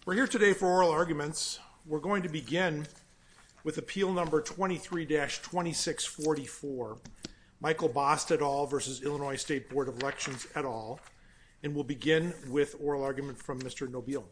We're here today for oral arguments. We're going to begin with appeal number 23-2644, Michael Bost et al. Versus Illinois State Board of Elections et al. And we'll begin with oral argument from Mr. Nobile.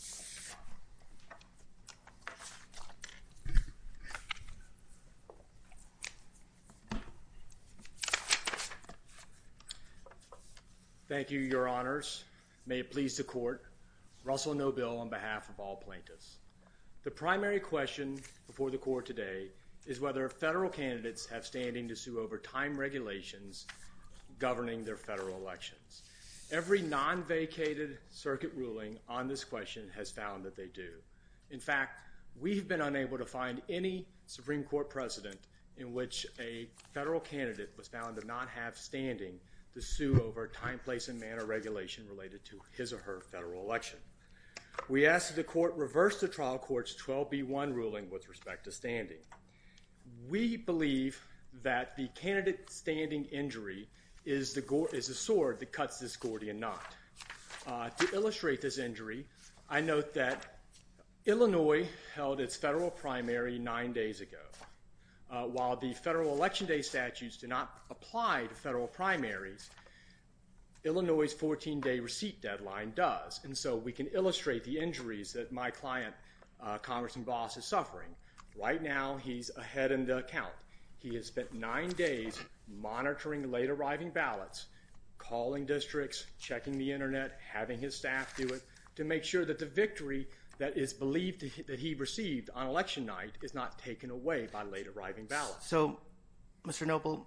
Thank you, Your Honors. May it please the Court. Russell Nobile on behalf of all plaintiffs. The primary question before the Court today is whether federal candidates have standing to sue over time regulations governing their federal elections. Every non-vacated circuit ruling on this question has found that they do. In fact, we've been unable to find any Supreme Court precedent in which a federal candidate was found to not have standing to sue over time, place, and manner regulation related to his or her federal election. We ask that the Court reverse the trial court's 12b1 ruling with respect to standing. We believe that the candidate standing injury is the sword that cuts this Gordian knot. To illustrate this injury, I note that Illinois held its federal primary 9 days ago. While the federal election day statutes do not apply to federal primaries, Illinois' 14-day receipt deadline does. And so we can illustrate the injuries that my client, Congressman Bost, is suffering. Right now, he's ahead in the count. He has spent 9 days monitoring late arriving ballots, calling districts, checking the internet, having his staff do it, to make sure that the victory that is believed that he received on election night is not taken away by late arriving ballots. So, Mr. Noble,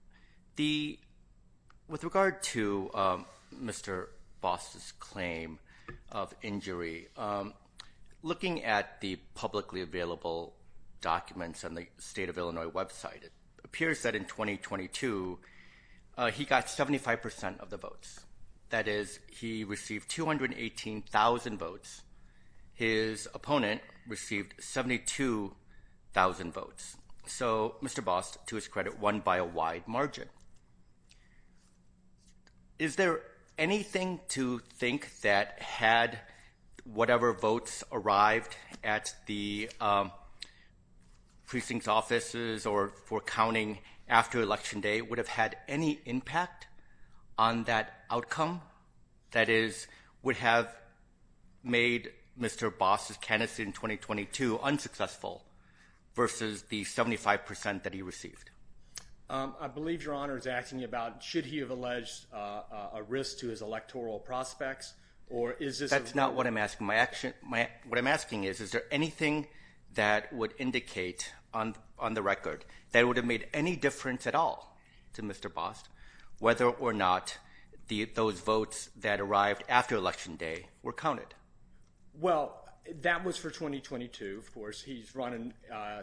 with regard to Mr. Bost's claim of injury, looking at the publicly available documents on the State of Illinois website, it appears that in 2022, he got 75% of the votes. That is, he received 218,000 votes. His opponent received 72,000 votes. So Mr. Bost, to his credit, won by a wide margin. Is there anything to think that had whatever votes arrived at the precinct's offices or for counting after Election Day would have had any impact on that outcome? That is, would have made Mr. Bost's candidacy in 2022 unsuccessful versus the 75% that he received? I believe Your Honor is asking about should he have alleged a risk to his electoral prospects, or is this? That's not what I'm asking. What I'm asking is there anything that would indicate on the record that would have made any difference at all to Mr. Bost, whether or not those votes that arrived after Election Day were counted? Well, that was for 2022, of course. He's running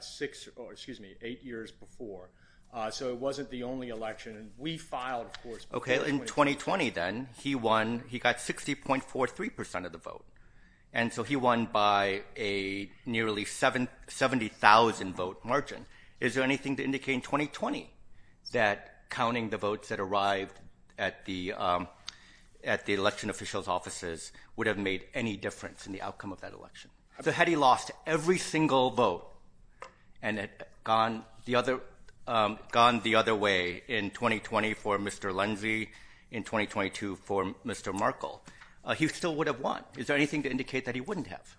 8 years before. So it wasn't the only election. We filed, of course. Okay, in 2020 then, he got 60.43% of the vote. And so he won by a nearly 70,000 vote margin. Is there anything to indicate in 2020 that counting the votes that arrived at the election officials' offices would have made any difference in the outcome of that election? So had he lost every single vote and had gone the other way in 2020 for Mr. Lindsay, in 2022 for Mr. Markle, he still would have won. Is there anything to indicate that he wouldn't have?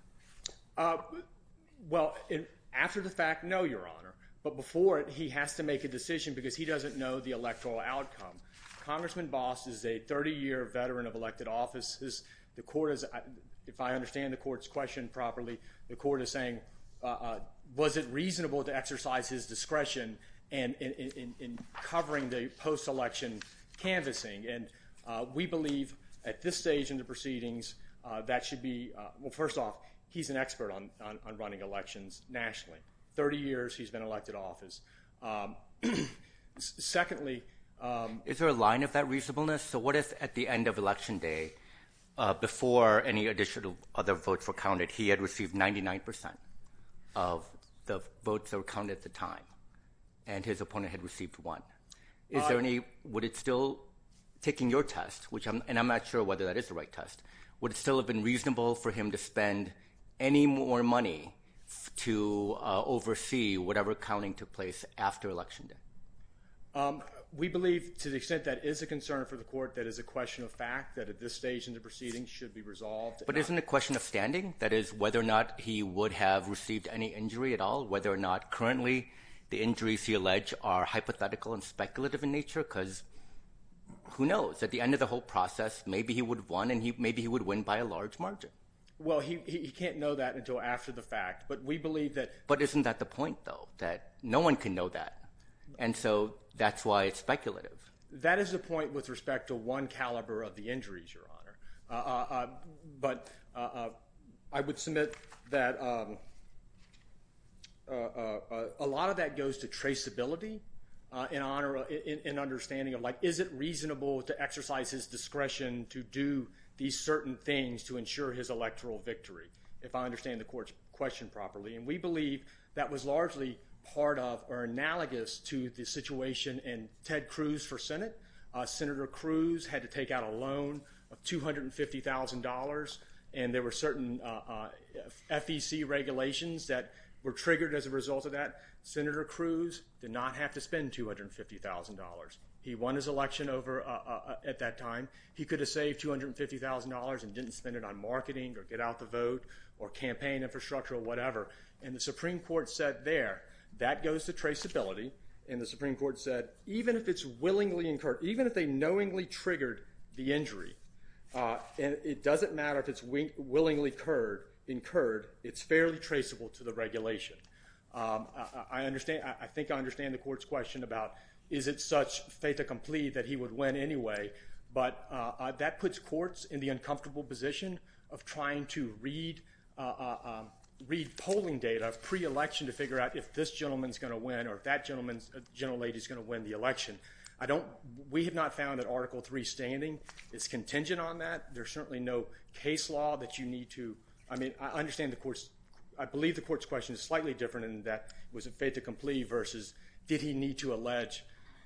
Well, after the fact, no, Your Honor. But before it, he has to make a decision because he doesn't know the electoral outcome. Congressman Bost is a 30-year veteran of elected office. The court is, if I understand the court's question properly, the court is saying, was it reasonable to exercise his discretion in covering the post-election canvassing? And we believe at this stage in the proceedings that should be, well, first off, he's an expert on running elections nationally. 30 years he's been elected office. Secondly, is there a line of that reasonableness? So what if at the end of Election Day, before any additional other votes were counted, he had received 99% of the votes that were counted at the time, and his opponent had received 1? Is there any, would it still, taking your test, and I'm not sure whether that is the right test, would it still have been reasonable for him to spend any more money to oversee whatever counting took place after Election Day? We believe, to the extent that is a concern for the court, that is a question of fact, that at this stage in the proceedings should be resolved. But isn't it a question of standing? That is, whether or not he would have received any injury at all, whether or not currently the injuries he alleged are hypothetical and speculative in nature? Because who knows? At the end of the whole process, maybe he would have won, and maybe he would win by a large margin. Well, he can't know that until after the fact. But we believe that... But isn't that the point, though, that no one can know that? And so that's why it's speculative. That is the point with respect to one caliber of the injuries, Your Honor. But I would submit that a lot of that goes to traceability in understanding of, like, is it reasonable to exercise his discretion to do these certain things to ensure his electoral victory, if I understand the court's question properly. And we believe that was largely part of or analogous to the situation in Ted Cruz for Senate. Senator Cruz had to take out a loan of $250,000, and there were certain FEC regulations that were triggered as a result of that. Senator Cruz did not have to spend $250,000. He won his election over at that time. He could have saved $250,000 and didn't spend it on marketing or get out the vote or campaign infrastructure or whatever. And the Supreme Court said there, that goes to traceability. And the Supreme Court said, even if it's willingly incurred, even if they knowingly triggered the injury, and it doesn't matter if it's willingly incurred, it's fairly traceable to the regulation. I think I understand the court's question about, is it such fait accompli that he would win anyway? But that puts courts in the uncomfortable position of trying to read polling data pre-election to figure out if this gentleman's going to win or if that gentlelady's going to win the election. We have not found that Article III standing is contingent on that. There's certainly no case law that you need to. I mean, I believe the court's question is slightly different in that it was a fait accompli versus did he need to allege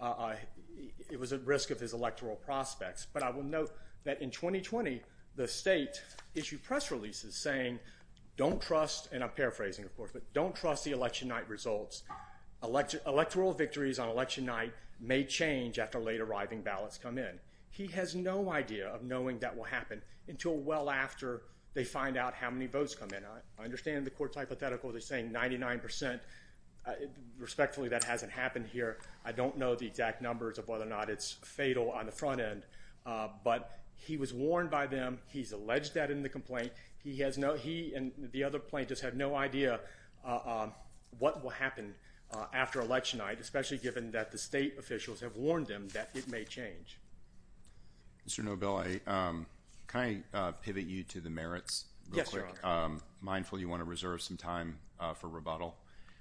it was at risk of his electoral prospects. But I will note that in 2020, the state issued press releases saying, don't trust, and I'm paraphrasing, of course, but don't trust the election night results. Electoral victories on election night may change after late arriving ballots come in. He has no idea of knowing that will happen until well after they find out how many votes come in. I understand the court's hypothetical. They're saying 99%. Respectfully, that hasn't happened here. I don't know the exact numbers of whether or not it's fatal on the front end, but he was warned by them. He's alleged that in the complaint. He and the other plaintiffs have no idea what will happen after election night, especially given that the state officials have warned them that it may change. Mr. Nobel, can I pivot you to the merits real quick? Yes, Your Honor. Mindful you want to reserve some time for rebuttal.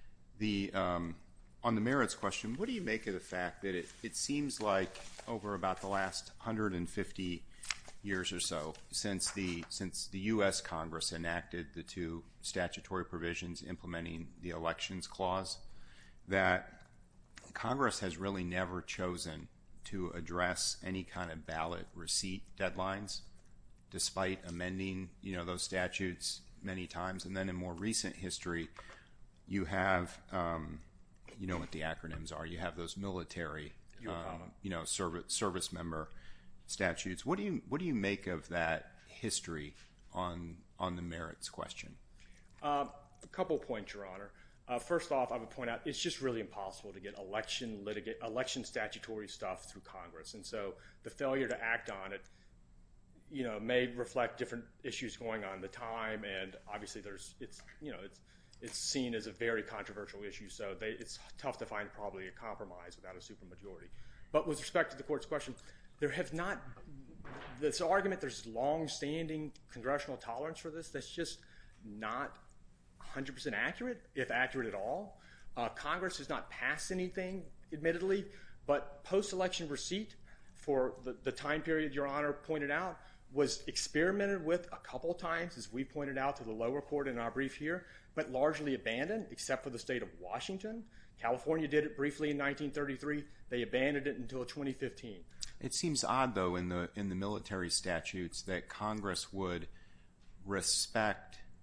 On the merits question, what do you make of the fact that it seems like over about the last 150 years or so since the U.S. Congress enacted the two statutory provisions implementing the Elections Clause, that Congress has really never chosen to address any kind of ballot receipt deadlines, despite amending those statutes many times. And then in more recent history, you have what the acronyms are. You have those military service member statutes. What do you make of that history on the merits question? A couple points, Your Honor. First off, I would point out it's just really impossible to get election statutory stuff through Congress, and so the failure to act on it, may reflect different issues going on at the time, and obviously it's seen as a very controversial issue, so it's tough to find probably a compromise without a supermajority. But with respect to the court's question, there have not this argument. There's long-standing congressional tolerance for this. That's just not 100% accurate, if accurate at all. Congress has not passed anything, admittedly, but post-election receipt for the time period Your Honor pointed out was experimented with a couple times, as we pointed out to the lower court in our brief here, but largely abandoned, except for the state of Washington. California did it briefly in 1933. They abandoned it until 2015. It seems odd, though, in the military statutes that Congress would respect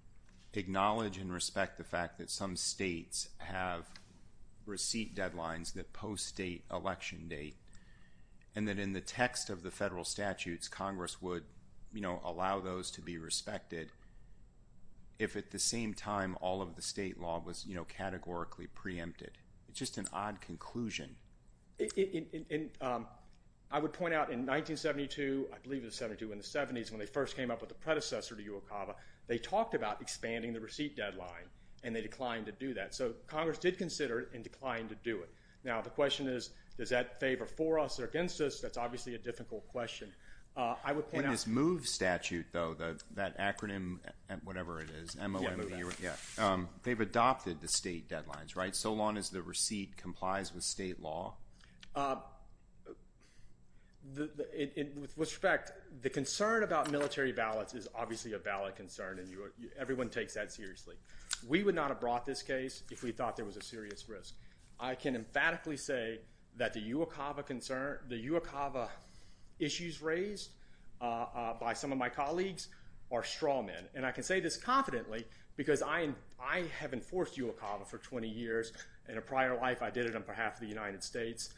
acknowledge and respect the fact that some states have receipt deadlines that post-state election date, and that in the text of the federal statutes, Congress would, allow those to be respected if at the same time all of the state law was, categorically preempted? It's just an odd conclusion. I would point out in 1972, I believe it was 72, in the 70s, when they first came up with the predecessor to UOCAVA, they talked about expanding the receipt deadline, and they declined to do that. So Congress did consider it and declined to do it. Now, the question is, does that favor for us or against us? That's obviously a difficult question. I would point out... In this MOVE statute, though, that acronym, whatever it is, MOVE, they've adopted the state deadlines, right? So long as the receipt complies with state law? With respect, the concern about military ballots is obviously a valid concern, and everyone takes that seriously. We would not have brought this case if we thought there was a serious risk. I can emphatically say that the UOCAVA issues raised by some of my colleagues are straw men. And I can say this confidently because I have enforced UOCAVA for 20 years. In a prior life, I did it on behalf of the United States.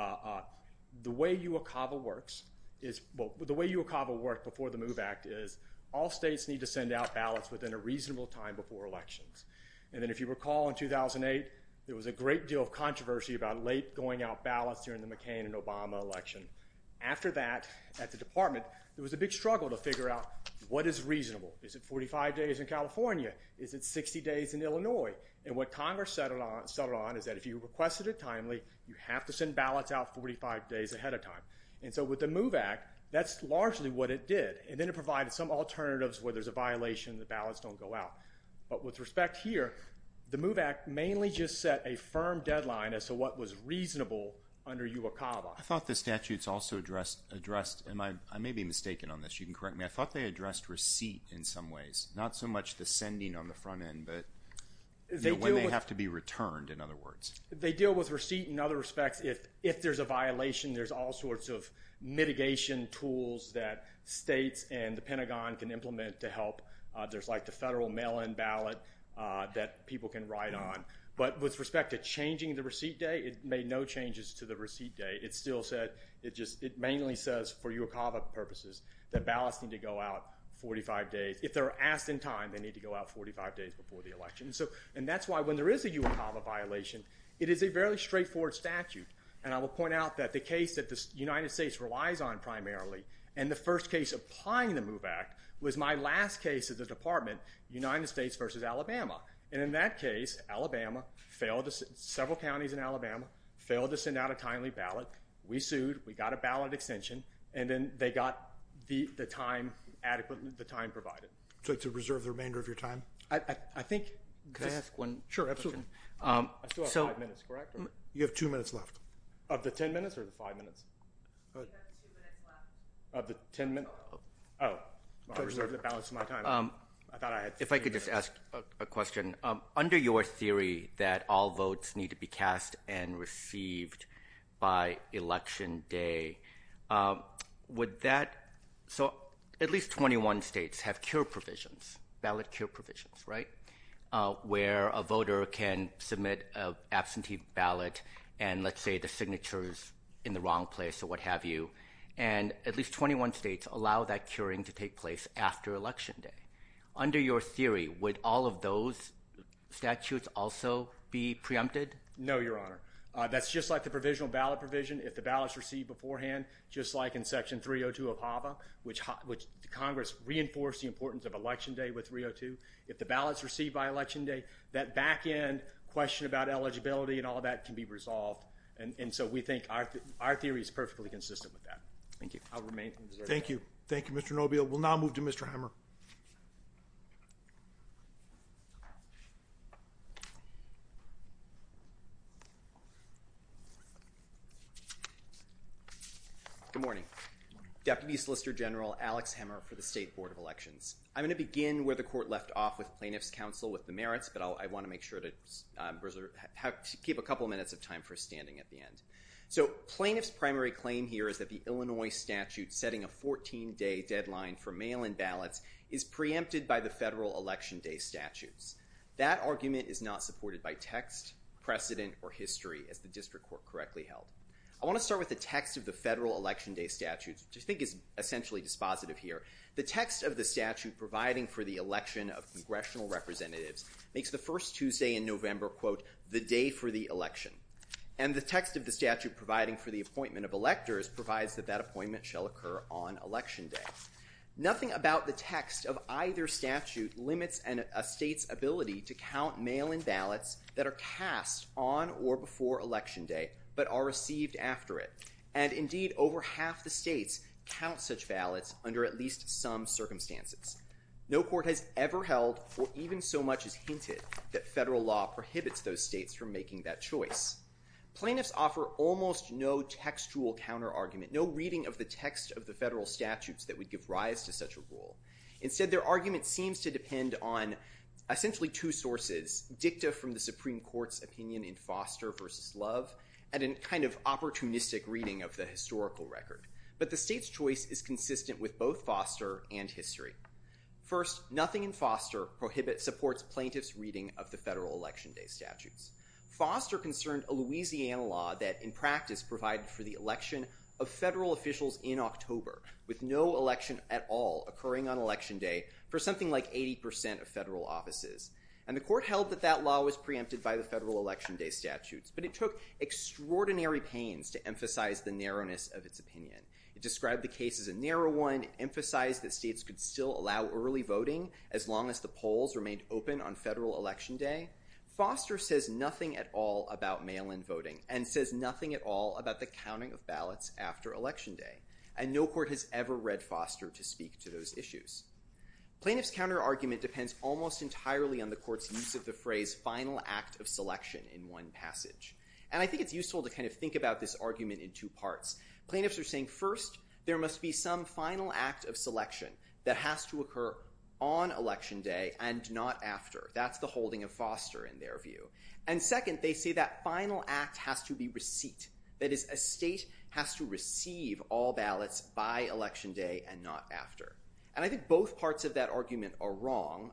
The way UOCAVA works is, the way UOCAVA worked before the MOVE Act is all states need to send out ballots within a reasonable time before elections. And then if you recall, in 2008, there was a great deal of controversy about late going out ballots during the McCain and Obama election. After that, at the department, there was a big struggle to figure out what is reasonable. Is it 45 days in California? Is it 60 days in Illinois? And what Congress settled on is that if you requested it timely, you have to send ballots out 45 days ahead of time. And so with the MOVE Act, that's largely what it did. And then it provided some alternatives where there's a violation, the ballots don't go out. But with respect here, the MOVE Act mainly just set a firm deadline as to what was reasonable under UOCAVA. I thought the statutes also addressed, and I may be mistaken on this, you can correct me, I thought they addressed receipt in some ways. Not so much the sending on the front end, but when they have to be returned, in other words. They deal with receipt in other respects. If there's a violation, there's all sorts of mitigation tools that states and the Pentagon can implement to help. There's like the federal mail-in ballot that people can write on. But with respect to changing the receipt day, it made no changes to the receipt day. It still said, it mainly says for UOCAVA purposes that ballots need to go out 45 days. If they're asked in time, they need to go out 45 days before the election. And that's why when there is a UOCAVA violation, it is a very straightforward statute. And I will point out that the case that the United States relies on primarily, and the first case applying the MOVE Act, was my last case at the department, United States versus Alabama. And in that case, Alabama several counties in Alabama failed to send out a timely ballot. We sued, we got a ballot extension, and then they got the time provided. So to reserve the remainder of your time? I think... Could I ask one? Sure, absolutely. I still have 5 minutes, correct? You have 2 minutes left. Of the 10 minutes or the 5 minutes? You have 2 minutes left. Of the 10 minutes? Oh, I reserved the balance of my time. I thought I had 15 If I could minutes. just ask a question. Under your theory that all votes need to be cast and received by election day, would that... So at least 21 states have cure provisions, ballot cure provisions, right? Where a voter can submit an absentee ballot and let's say the signature's in the wrong place or what have you. And at least 21 states allow that curing to take place after election day. Under your theory, would all of those statutes also be preempted? No, Your Honor. That's just like the provisional ballot provision. If the ballot's received beforehand, just like in Section 302 of HAVA, which Congress reinforced the importance of Election Day with 302, if the ballot's received by Election Day, that back-end question about eligibility and all that can be resolved. And so we think our theory is perfectly consistent with that. Thank you. I'll remain reserved. Thank you. Thank you, Mr. Nobile. We'll now move to Mr. Hammer. Good morning. Deputy Solicitor General Alex Hemmer for the State Board of Elections. I'm going to begin where the court left off with plaintiff's counsel with the merits, but I want to make sure to keep a couple minutes of time for standing at the end. So plaintiff's primary claim here is that the Illinois statute setting a 14-day deadline for mail-in ballots is preempted by the federal election day statutes. That argument is not supported by text, precedent, or history, as the district court correctly held. I want to start with the text of the federal election day statutes, which I think is essentially dispositive here. The text of the statute providing for the election of congressional representatives makes the first Tuesday in November, quote, the day for the election. And the text of the statute providing for the appointment of electors provides that that appointment shall occur on election day. Nothing about the text of either statute limits a state's ability to count mail-in ballots that are cast on or before Election Day, but are received after it. And indeed, over half the states count such ballots under at least some circumstances. No court has ever held, or even so much as hinted, that federal law prohibits those states from making that choice. Plaintiffs offer almost no textual counter-argument, no reading of the text of the federal statutes that would give rise to such a rule. Instead, their argument seems to depend on essentially two sources: dicta from the Supreme Court's opinion in Foster v. Love, and a kind of opportunistic reading of the historical record. But the state's choice is consistent with both Foster and history. First, nothing in Foster supports plaintiffs' reading of the federal election day statutes. Foster concerned a Louisiana law that, in practice, provided for the election of federal officials in October, with no election at all occurring on Election Day for something like 80% of federal offices. And the court held that that law was preempted by the federal election day statutes, but it took extraordinary pains to emphasize the narrowness of its opinion. It described the case as a narrow one. It emphasized that states could still allow early voting as long as the polls remained open on federal election day. Foster says nothing at all about mail-in voting and says nothing at all about the counting of ballots after Election Day. And no court has ever read Foster to speak to those issues. Plaintiffs' counter-argument depends almost entirely on the court's use of the phrase final act of selection in one passage. And I think it's useful to kind of think about this argument in two parts. Plaintiffs are saying, first, there must be some final act of selection that has to occur on Election Day and not after. That's the holding of Foster in their view. And second, they say that final act has to be receipt. That is, a state has to receive all ballots by Election Day and not after. And I think both parts of that argument are wrong.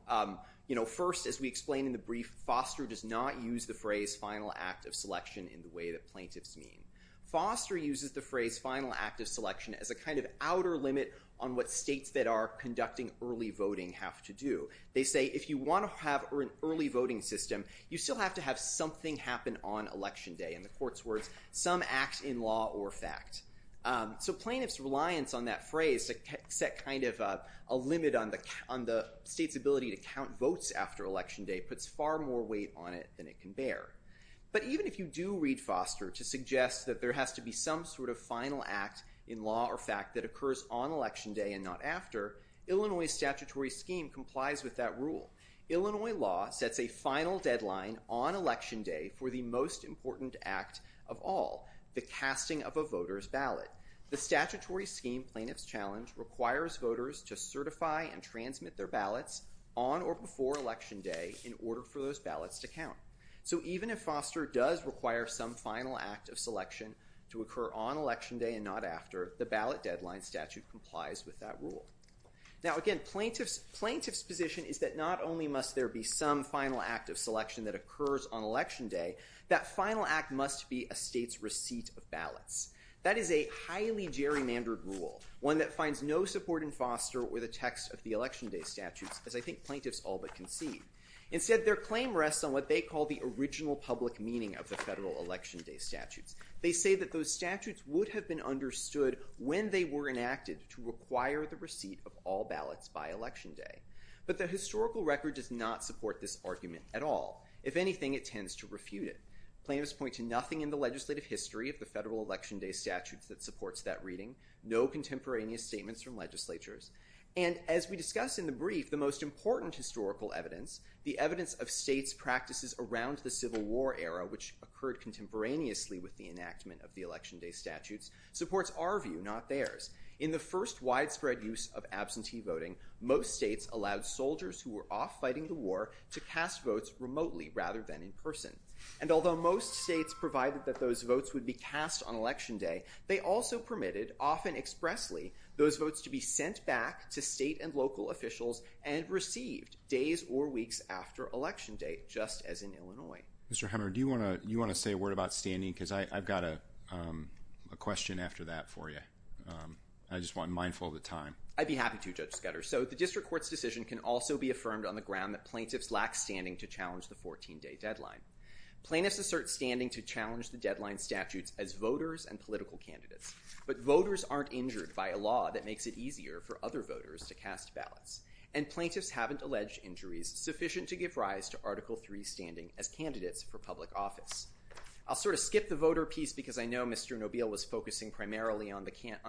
First, as we explained in the brief, Foster does not use the phrase final act of selection in the way that plaintiffs mean. Foster uses the phrase final act of selection as a kind of outer limit on what states that are conducting early voting have to do. They say if you want to have an early voting system, you still have to have something happen on Election Day. In the court's words, some act in law or fact. So plaintiffs' reliance on that phrase to set kind of a limit on the state's ability to count votes after Election Day puts far more weight on it than it can bear. But even if you do read Foster to suggest that there has to be some sort of final act in law or fact that occurs on Election Day and not after, Illinois' statutory scheme complies with that rule. Illinois law sets a final deadline on Election Day for the most important act of all, the casting of a voter's ballot. The statutory scheme plaintiffs challenge requires voters to certify and transmit their ballots on or before Election Day in order for those ballots to count. So even if Foster does require some final act of selection to occur on Election Day and not after, the ballot deadline statute complies with that rule. Now again, plaintiffs' position is that not only must there be some final act of selection that occurs on Election Day, that final act must be a state's receipt of ballots. That is a highly gerrymandered rule, one that finds no support in Foster or the text of the Election Day statutes, as I think plaintiffs all but concede. Instead, their claim rests on what they call the original public meaning of the federal Election Day statutes. They say that those statutes would have been understood when they were enacted to require the receipt of all ballots by Election Day. But the historical record does not support this argument at all. If anything, it tends to refute it. Plaintiffs point to nothing in the legislative history of the federal Election Day statutes that supports that reading, no contemporaneous statements from legislatures. And as we discussed in the brief, the most important historical evidence, the evidence of states' practices around the Civil War era, which occurred contemporaneously with the enactment of the Election Day statutes, supports our view, not theirs. In the first widespread use of absentee voting, most states allowed soldiers who were off fighting the war to cast votes remotely rather than in person. And although most states provided that those votes would be cast on Election Day, they also permitted, often expressly, those votes to be sent back to state and local officials and received days or weeks after Election Day, just as in Illinois. Mr. Hemmer, do you want to say a word about standing? Because I've got a question after that for you. I just want mindful of the time. I'd be happy to, Judge Scudder. So the district court's decision can also be affirmed on the ground that plaintiffs lack standing to challenge the 14-day deadline. Plaintiffs assert standing to challenge the deadline statutes as voters and political candidates. But voters aren't injured by a law that makes it easier for other voters to cast ballots. And plaintiffs haven't alleged injuries sufficient to give rise to Article III standing as candidates for public office. I'll sort of skip the voter piece because I know Mr. Nobile was focusing primarily on the kind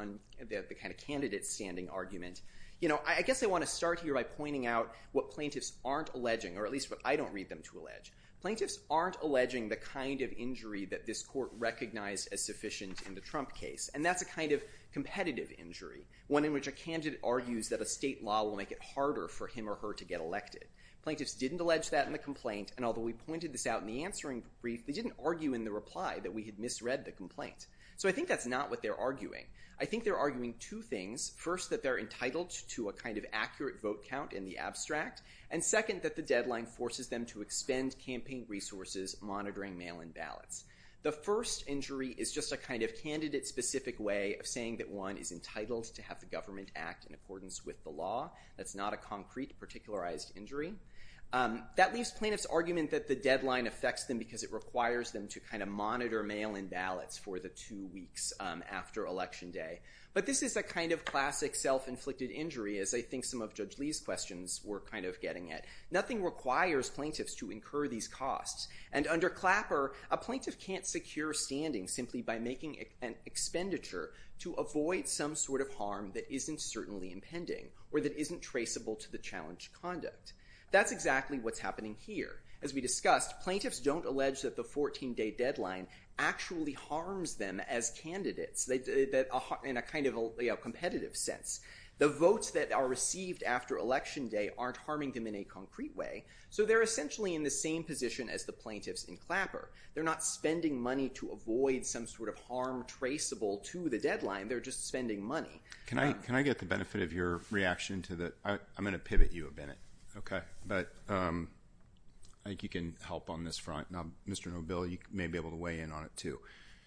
of candidate standing argument. I guess I want to start here by pointing out what plaintiffs aren't alleging, or at least what I don't read them to allege. Plaintiffs aren't alleging the kind of injury that this court recognized as sufficient in the Trump case, and that's a kind of competitive injury, one in which a candidate argues that a state law will make it harder for him or her to get elected. Plaintiffs didn't allege that in the complaint, and although we pointed this out in the answering brief, they didn't argue in the reply that we had misread the complaint. So I think that's not what they're arguing. I think they're arguing two things. First, that they're entitled to a kind of accurate vote count in the abstract, and second, that the deadline forces them to expend campaign resources monitoring mail-in ballots. The first injury is just a kind of candidate-specific way of saying that one is entitled to have the government act in accordance with the law. That's not a concrete, particularized injury. That leaves plaintiffs' argument that the deadline affects them because it requires them to kind of monitor mail-in ballots for the 2 weeks after Election Day. But this is a kind of classic self-inflicted injury, as I think some of Judge Lee's questions were kind of getting at. Nothing requires plaintiffs to incur these costs. And under Clapper, a plaintiff can't secure standing simply by making an expenditure to avoid some sort of harm that isn't certainly impending or that isn't traceable to the challenged conduct. That's exactly what's happening here. As we discussed, plaintiffs don't allege that the 14-day deadline actually harms them as candidates in a kind of a competitive sense. The votes that are received after Election Day aren't harming them in a concrete way, so they're essentially in the same position as the plaintiffs in Clapper. They're not spending money to avoid some sort of harm traceable to the deadline. They're just spending money. Can I get the benefit of your reaction to the – I'm going to pivot you a minute. Okay, but I think you can help on this front. Now, Mr. Nobile, you may be able to weigh in on it too.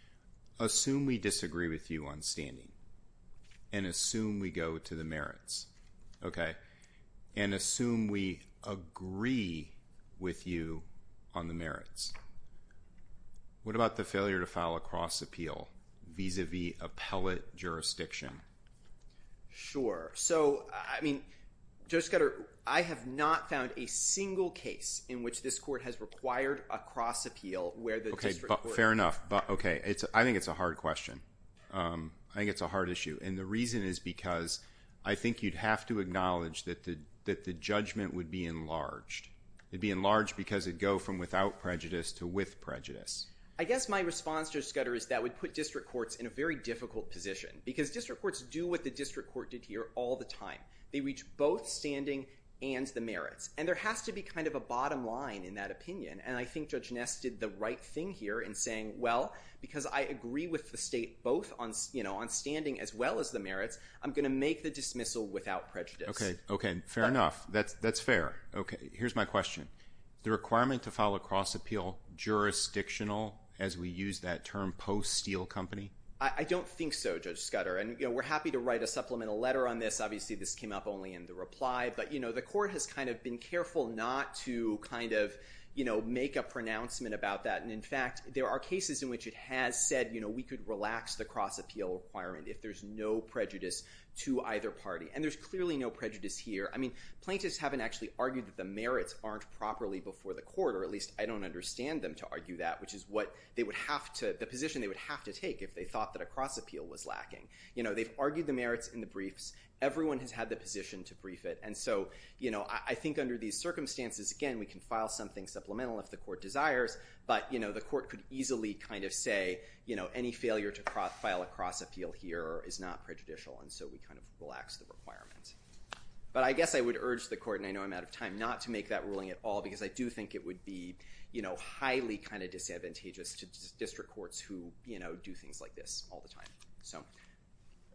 Assume we disagree with you on standing, and assume we go to the merits, okay? And assume we agree with you on the merits. What about the failure to file a cross appeal vis-a-vis appellate jurisdiction? Sure. So, I mean, Judge Scudder, I have not found a single case in which this court has required a cross appeal where the district court... Fair enough. But okay, I think it's a hard question. I think it's a hard issue. And the reason is because I think you'd have to acknowledge that the judgment would be enlarged. It'd be enlarged because it'd go from without prejudice to with prejudice. I guess my response, Judge Scudder, is that would put district courts in a very difficult position because district courts do what the district court did here all the time. They reach both standing and the merits. And there has to be kind of a bottom line in that opinion. And I think Judge Ness did the right thing here in saying, well, because I agree with the state both on standing as well as the merits, I'm going to make the dismissal without prejudice. Okay, fair enough. That's fair. Okay, here's my question. The requirement to file a cross appeal jurisdictional, as we use that term, post-Steele Company? I don't think so, Judge Scudder. And we're happy to write a supplemental letter on this. Obviously, this came up only in the reply. But the court has kind of been careful not to kind of make a pronouncement about that. And in fact, there are cases in which it has said we could relax the cross appeal requirement if there's no prejudice to either party. And there's clearly no prejudice here. I mean, plaintiffs haven't actually argued that the merits aren't properly before the court, or at least I don't understand them to argue that, which is what they would have to, the position they would have to take if they thought that a cross appeal was lacking. They've argued the merits in the briefs. Everyone has had the position to brief it. And so, I think under these circumstances, again, we can file something supplemental if the court desires, but, the court could easily kind of say, any failure to file a cross appeal here is not prejudicial, and so we kind of relax the requirement. But I guess I would urge the court, and I know I'm out of time, not to make that ruling at all, because I do think it would be, highly kind of disadvantageous to district courts who, do things like this all the time. So.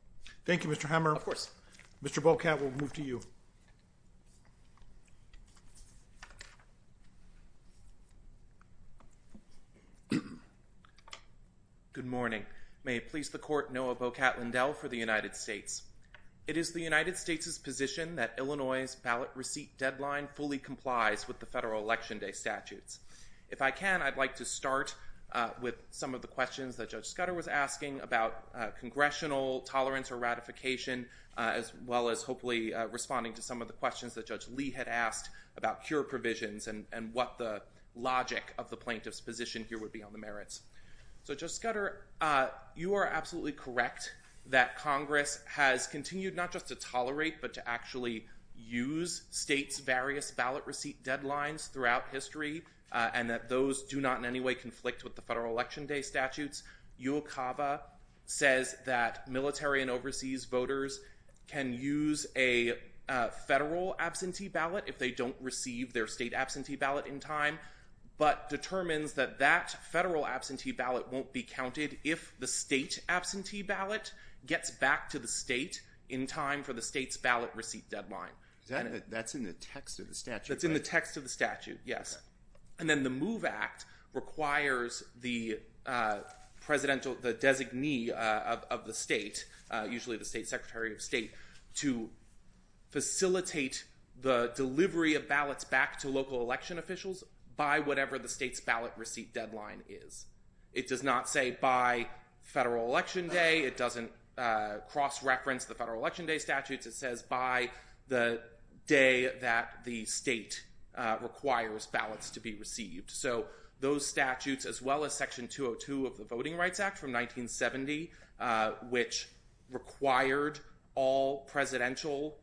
Thank you, Mr. Hemmer. Of course. Mr. Bocat, we'll move to you. Good morning. May it please the Court, Noah Bocat Lindell for the United States. It is the United States' position that Illinois' ballot receipt deadline fully complies with the federal Election Day statutes. If I can, I'd like to start with some of the questions that Judge Scudder was asking about congressional tolerance or ratification, as well as hopefully responding to some of the questions that Judge Lee had asked about cure provisions and what the logic of the plaintiff's position here would be on the merits. So, Judge Scudder, you are absolutely correct that Congress has continued not just to tolerate, but to actually use states' various ballot receipt deadlines throughout history, and that those do not in any way conflict with the federal Election Day statutes. UOCAVA says that military and overseas voters can use a federal absentee ballot if they don't receive their state absentee ballot in time, but determines that that federal absentee ballot won't be counted if the state absentee ballot gets back to the state in time for the state's ballot receipt deadline. That's in the text of the statute, That's in the text of the statute, yes. Okay. And then the MOVE Act requires the designee of the state, usually the state secretary of state, to facilitate the delivery of ballots back to local election officials by whatever the state's ballot receipt deadline is. It does not say by federal election day. It doesn't cross-reference the federal election day statutes. It says by the day that the state requires ballots to be received. So those statutes, as well as Section 202 of the Voting Rights Act from 1970, which required all presidential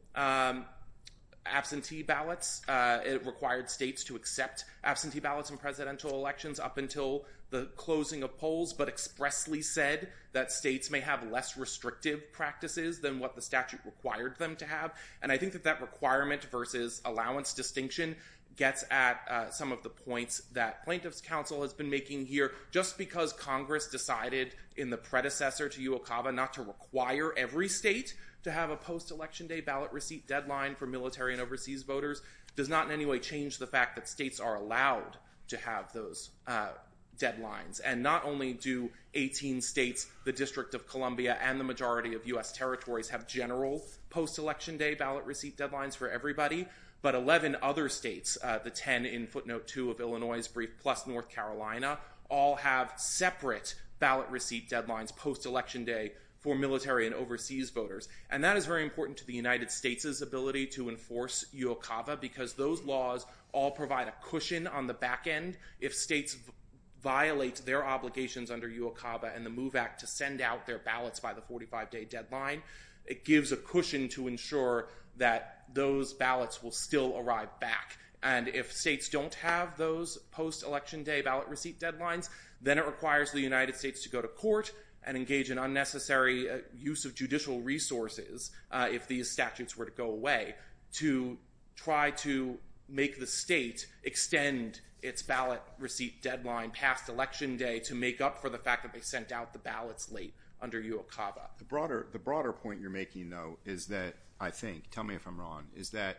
absentee ballots. It required states to accept absentee ballots in presidential elections up until the closing of polls, but expressly said that states may have less restrictive practices than what the statute required them to have. And I think that requirement versus allowance distinction gets at some of the points that Plaintiffs' Counsel has been making here. Just because Congress decided in the predecessor to UOCAVA not to require every state to have a post-election day ballot receipt deadline for military and overseas voters does not in any way change the fact that states are allowed to have those deadlines. And not only do 18 states, the District of Columbia, and the majority of U.S. territories have general post-election day ballot receipt deadlines for everybody, but 11 other states, the 10 in footnote 2 of Illinois' brief, plus North Carolina, all have separate ballot receipt deadlines post-election day for military and overseas voters. And that is very important to the United States' ability to enforce UOCAVA, because those laws all provide a cushion on the back end if states violate their obligations under UOCAVA and the MOVE Act to send out their ballots by the 45-day deadline. It gives a cushion to ensure that those ballots will still arrive back. And if states don't have those post-election day ballot receipt deadlines, then it requires the United States to go to court and engage in unnecessary use of judicial resources, if these statutes were to go away, to try to make the state extend its ballot receipt deadline past election day to make up for the fact that they sent out the ballots late under UOCAVA. The broader point you're making, though, is that, I think, tell me if I'm wrong, is that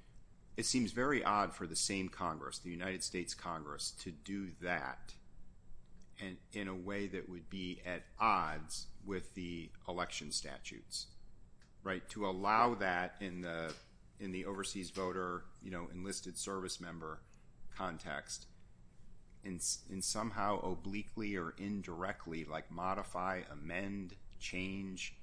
it seems very odd for the same Congress, the United States Congress, to do that and in a way that would be at odds with the election statutes, right? To allow that in the overseas voter, enlisted service member context, and somehow obliquely or indirectly, like modify, amend, change,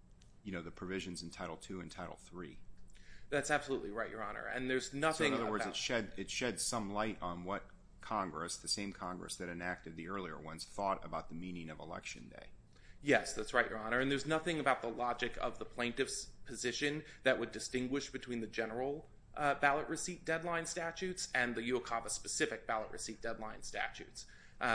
the provisions in Title II and Title III. That's absolutely right, Your Honor. And there's nothing. So in other words, it shed some light on what Congress, the same Congress that enacted the earlier ones, thought about the meaning of Election Day. Yes, that's right, Your Honor. And there's nothing about the logic of the plaintiff's position that would distinguish between the general ballot receipt deadline statutes and the UOCAVA-specific ballot receipt deadline statutes.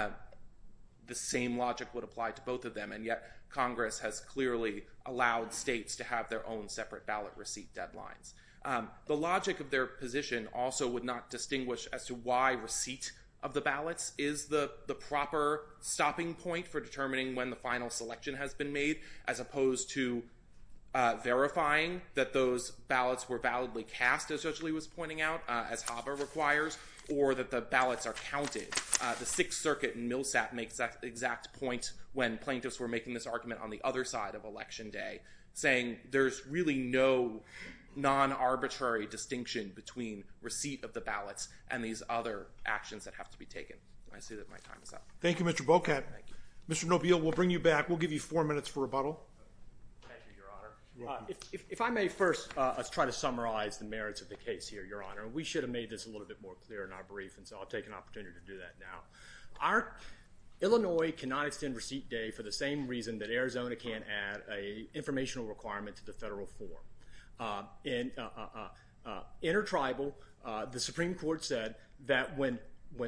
The same logic would apply to both of them, and yet Congress has clearly allowed states to have their own separate ballot receipt deadlines. The logic of their position also would not distinguish as to why receipt of the ballots is the proper stopping point for determining when the final selection has been made, as opposed to verifying that those ballots were validly cast, as Judge Lee was pointing out, as HAVA requires, or that the ballots are counted. The Sixth Circuit in Millsap makes that exact point when plaintiffs were making this argument on the other side of Election Day, saying there's really no non-arbitrary distinction between receipt of the ballots and these other actions that have to be taken. I see that my time is up. Thank you, Mr. Bocat. Mr. Nobile, we'll bring you back. We'll give you 4 minutes for rebuttal. Thank you, Your Honor. If I may first let's try to summarize the merits of the case here, Your Honor. We should have made this a little bit more clear in our brief, and so I'll take an opportunity to do that now. Illinois cannot extend receipt day for the same reason that Arizona can't add an informational requirement to the federal form. Intertribal, the Supreme Court said that when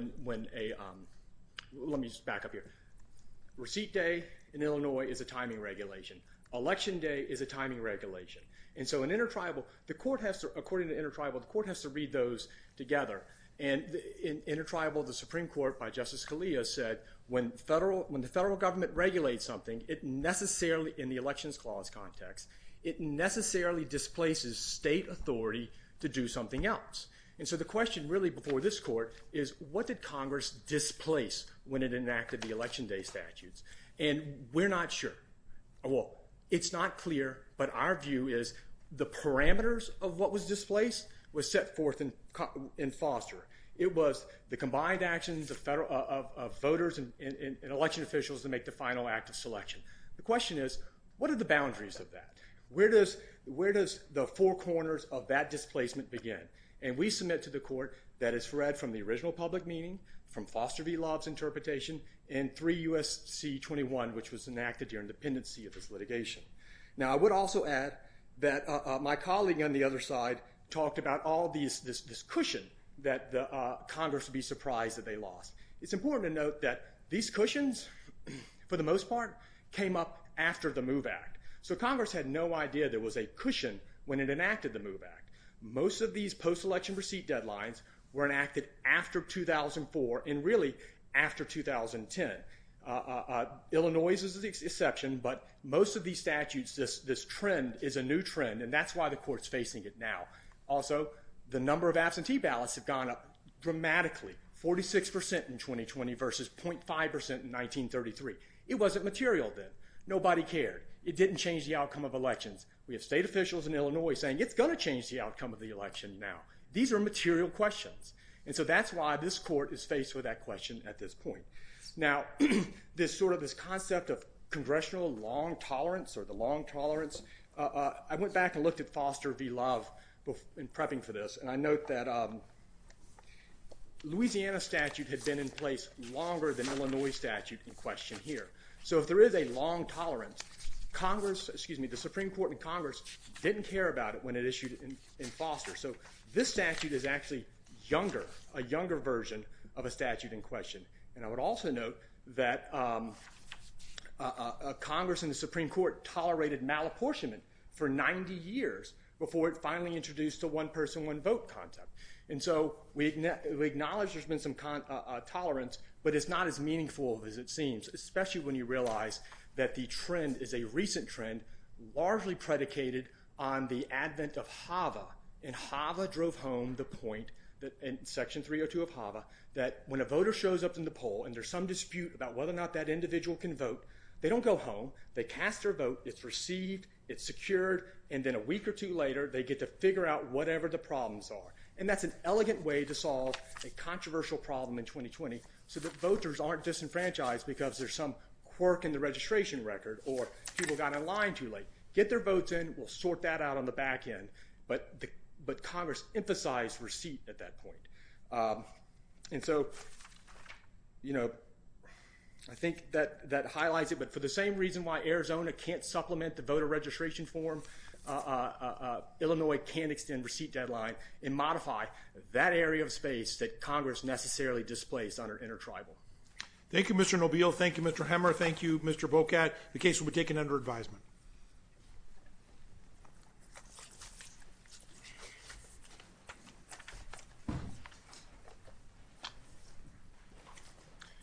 let me just back up here. Receipt day in Illinois is a timing regulation. Election day is a timing regulation. And so in Intertribal, the court has to, according to Intertribal, the court has to read those together. And in Intertribal, the Supreme Court, by Justice Scalia, said when the federal government regulates something, it necessarily, in the Elections Clause context, it necessarily displaces state authority to do something else. And so the question really before this court is, what did Congress displace when it enacted the Election Day statutes? And we're not sure. Well, it's not clear, but our view is the parameters of what was displaced was set forth in Foster. It was the combined actions of voters and election officials to make the final act of selection. The question is, what are the boundaries of that? Where does the four corners of that displacement begin? And we submit to the court that it's read from the original public meaning, from Foster v. Love's interpretation, and 3 U.S.C. 21, which was enacted during the pendency of this litigation. Now, I would also add that my colleague on the other side talked about all this cushion that the Congress would be surprised that they lost. It's important to note that these cushions, for the most part, came up after the MOVE Act. So Congress had no idea there was a cushion when it enacted the MOVE Act. Most of these post-election receipt deadlines were enacted after 2004 and really after 2010. Illinois is the exception, but most of these statutes, this trend is a new trend, and that's why the court's facing it now. Also, the number of absentee ballots have gone up dramatically, 46% in 2020 versus 0.5% in 1933. It wasn't material then. Nobody cared. It didn't change the outcome of elections. We have state officials in Illinois saying it's going to change the outcome of the election now. These are material questions. And so that's why this court is faced with that question at this point. Now, this concept of congressional long tolerance or the long tolerance, I went back and looked at Foster v. Love in prepping for this, and I note that Louisiana statute had been in place longer than Illinois statute in question here. So if there is a long tolerance, the Supreme Court and Congress didn't care about it when it issued it in Foster. So this statute is actually a younger version of a statute in question. And I would also note that Congress and the Supreme Court tolerated malapportionment for 90 years before it finally introduced a one-person, one-vote concept. And so we acknowledge there's been some tolerance, but it's not as meaningful as it seems, especially when you realize that the trend is a recent trend largely predicated on the advent of HAVA. And HAVA drove home the point that in Section 302 of HAVA that when a voter shows up in the poll and there's some dispute about whether or not that individual can vote, they don't go home. They cast their vote. It's received. It's secured. And then a week or two later, they get to figure out whatever the problems are. And that's an elegant way to solve a controversial problem in 2020 so that voters aren't disenfranchised because there's some quirk in the registration record or people got in line too late. Get their votes in. We'll sort that out on the back end. But Congress emphasized receipt at that point. And so, I think that highlights it. But for the same reason why Arizona can't supplement the voter registration form, Illinois can't extend receipt deadline and modify that area of space that Congress necessarily displaced under intertribal. Thank you, Mr. Nobile. Thank you, Mr. Hemmer. Thank you, Mr. Bocat. The case will be taken under advisement.